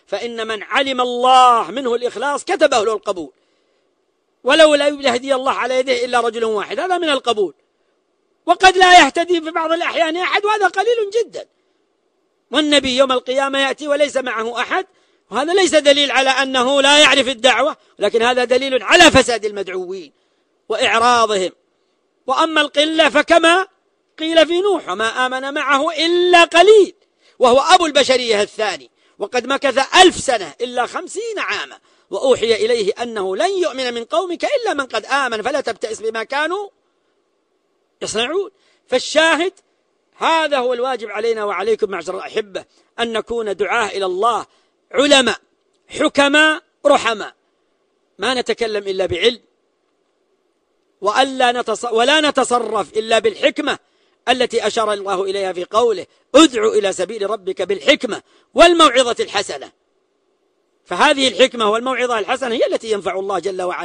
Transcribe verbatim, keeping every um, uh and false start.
فإن من علم الله منه الإخلاص كتبه له القبول، ولو لا يهدي الله على يده إلا رجل واحد، هذا من القبول. وقد لا يهتدي في بعض الأحيان أحد، وهذا قليل جدا. والنبي يوم القيامة يأتي وليس معه أحد، وهذا ليس دليل على أنه لا يعرف الدعوة، لكن هذا دليل على فساد المدعوين وإعراضهم. وأما القلة فكما قيل في نوح: وما آمن معه إلا قليل، وهو أبو البشرية الثاني، وقد مكث ألف سنة إلا خمسين عاما، وأوحي إليه أنه لن يؤمن من قومك إلا من قد آمن فلا تبتئس بما كانوا يصنعون. فالشاهد هذا هو الواجب علينا وعليكم معشر الأحبة، أن نكون دعاة إلى الله علماء حكماء رحماء، ما نتكلم إلا بعلم، وألا نتص... ولا نتصرف إلا بالحكمة التي أشار الله إليها في قوله: ادع إلى سبيل ربك بالحكمة والموعظة الحسنة. فهذه الحكمة والموعظة الحسنة هي التي ينفع الله جل وعلا